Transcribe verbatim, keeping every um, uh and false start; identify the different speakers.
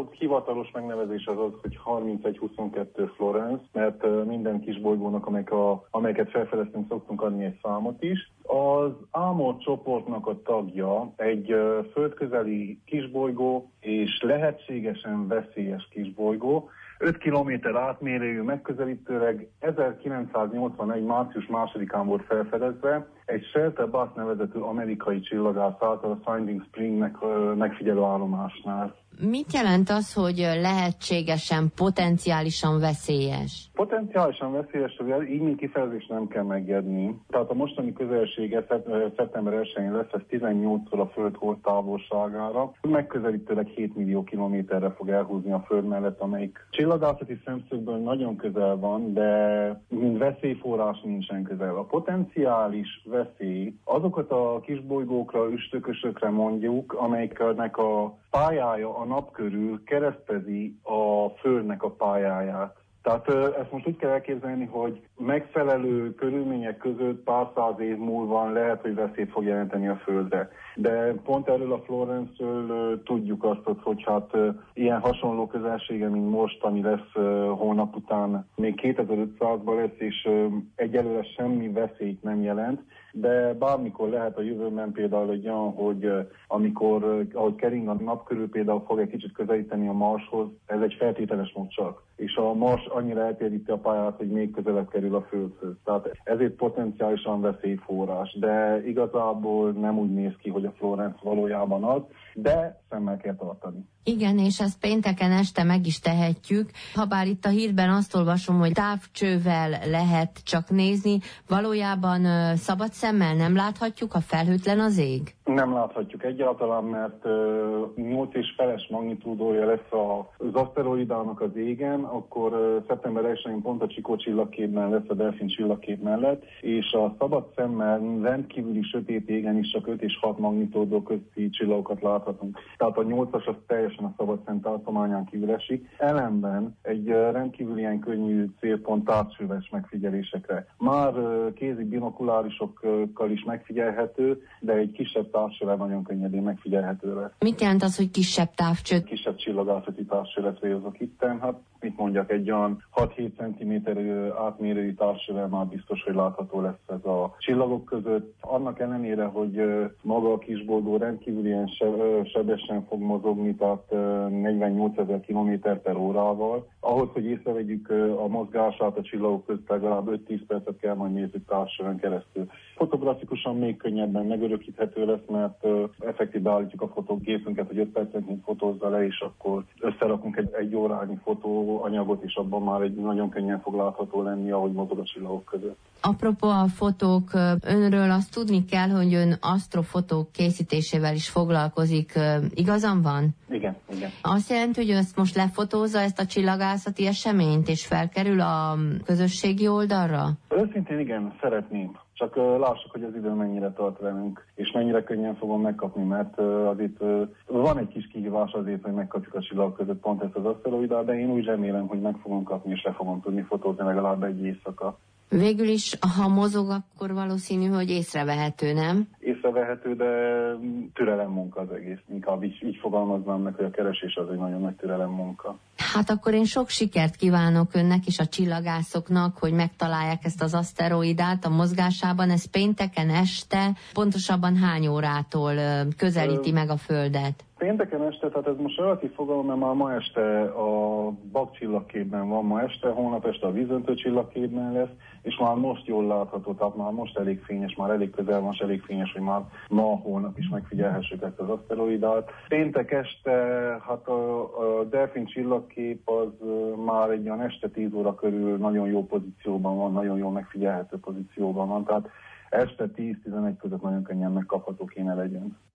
Speaker 1: a hivatalos megnevezés az az, hogy harmincegy huszonkettő Florence, mert minden kisbolygónak, amelyek a, amelyeket felfedeztünk, szoktunk adni egy számot is. Az Amor csoportnak a tagja egy földközeli kisbolygó, és lehetségesen veszélyes kisbolygó, öt kilométer átmérőjű, megközelítőleg ezerkilencszáznyolcvanegy. március másodikán volt felfedezve egy Shelter Bass nevezetű amerikai csillagász által a Finding Spring megfigyelő állomásnál.
Speaker 2: Mit jelent az, hogy lehetségesen, potenciálisan veszélyes?
Speaker 1: Potenciálisan veszélyes, így mint kifejezést nem kell megjegyni. Tehát a mostani közelsége szeptember elsején lesz, ez tizennyolcszor a Föld hold távolságára. Megközelítőleg hét millió kilométerre fog elhúzni a Föld mellett, amelyik csillagászati szemszögből nagyon közel van, de mint veszélyforrás nincsen közel. A potenciális veszély azokat a kisbolygókra, üstökösökre mondjuk, amelyeknek a pályája a nap körül keresztezi a Földnek a pályáját. Tehát ezt most úgy kell elképzelni, hogy megfelelő körülmények között pár száz év múlva lehet, hogy veszélyt fog jelenteni a Földre. De pont erről a Florence-ről tudjuk azt, hogy hát ilyen hasonló közelsége, mint most, ami lesz hónap után, még kétezer-ötszázban lesz, és egyelőre semmi veszélyt nem jelent, de bármikor lehet a jövőben például egy olyan, hogy amikor, ahogy kering a nap körül például fog egy kicsit közelíteni a Marshoz, ez egy feltételes mód csak, és a Mars annyira eltéríti a pályát, hogy még közelebb kerül a Földhöz. Tehát ezért potenciálisan veszélyforrás, de igazából nem úgy néz ki, hogy a Florence valójában az, de szemmel kell tartani.
Speaker 2: Igen, és ezt pénteken este meg is tehetjük. Habár itt a hírben azt olvasom, hogy távcsővel lehet csak nézni, valójában szabad szemmel nem láthatjuk, ha felhőtlen az ég?
Speaker 1: Nem láthatjuk egyáltalán, mert nyolc és feles magnitúdója lesz az aszteroidának az égen, akkor szeptember elsején pont a Csikó csillagképben lesz, a Delfin csillagkép mellett, és a szabad szemmel rendkívüli sötét égen is csak öt és hat magnitúdó közti csillagokat láthatunk. Tehát a nyolcas az teljesen a szabad szem tartományán kívül esik. Ellenben egy rendkívül ilyen könnyű célpont távcsőves megfigyelésekre. Már kézi binokulárisokkal is megfigyelhető, de egy kisebb távcsővel nagyon könnyedén megfigyelhető lesz.
Speaker 2: Mit jelent az, hogy kisebb távcső?
Speaker 1: Kisebb csillagászati távcsőre célzok itten. Hát mit mondjak, egy olyan hat-hét centiméter átmérőjű távcsővel már biztos, hogy látható lesz ez a csillagok között. Annak ellenére, hogy maga a kisbolygó rendkívül ilyen sebesen fog mozogni, tehát negyvennyolcezer kilométer per órával. Ahhoz, hogy észrevegyük a mozgását a csillagok között, legalább öt-tíz percet kell majd nézzük távcsőn keresztül. Fotografikusan még könnyebben megörökíthető lesz, mert effektív beállítjuk a fotógépünket, hogy öt percenként fotózza le, és akkor összerakunk egy, egy órányi fotóanyagot, és abban már egy nagyon könnyen fog látható lenni, ahogy mozog a csillagok között.
Speaker 2: Apropó a fotók, önről azt tudni kell, hogy ön asztrofotók készítésével is foglalkozik. Igazam van?
Speaker 1: Igen, igen.
Speaker 2: Azt jelenti, hogy ön ezt most lefotózza, ezt a csillagászati eseményt, és felkerül a közösségi oldalra?
Speaker 1: Őszintén igen, szeretném. Csak uh, lássuk, hogy az idő mennyire tart velünk, és mennyire könnyen fogom megkapni, mert uh, azért uh, van egy kis kihívás azért, hogy megkapjuk a csillagok között pont ezt az aszteroidát, de én úgy remélem, hogy meg fogom kapni, és le fogom tudni fotózni legalább egy éjszaka.
Speaker 2: Végül is, ha mozog, akkor valószínű, hogy észrevehető, nem?
Speaker 1: Észrevehető, de türelem munka az egész. Inkább így, így fogalmaznám meg, hogy a keresés az egy nagyon nagy türelem munka.
Speaker 2: Hát akkor én sok sikert kívánok önnek és a csillagászoknak, hogy megtalálják ezt az aszteroidát a mozgásában. Ez pénteken este, pontosabban hány órától közelíti Ö... meg a Földet?
Speaker 1: Pénteken este, tehát ez most relatív fogalom, mert már ma este a Bak csillagképben van ma este, holnap este a Vízöntő csillagképben lesz, és már most jól látható, tehát már most elég fényes, már elég közel van, és elég fényes, hogy már ma, holnap is megfigyelhessük ezt az aszteroidát. Péntek este, hát a, a Delfin csillagkép az már egy olyan este tíz óra körül nagyon jó pozícióban van, nagyon jól megfigyelhető pozícióban van, tehát este tíz-tizenegy között nagyon könnyen megkapható kéne legyen.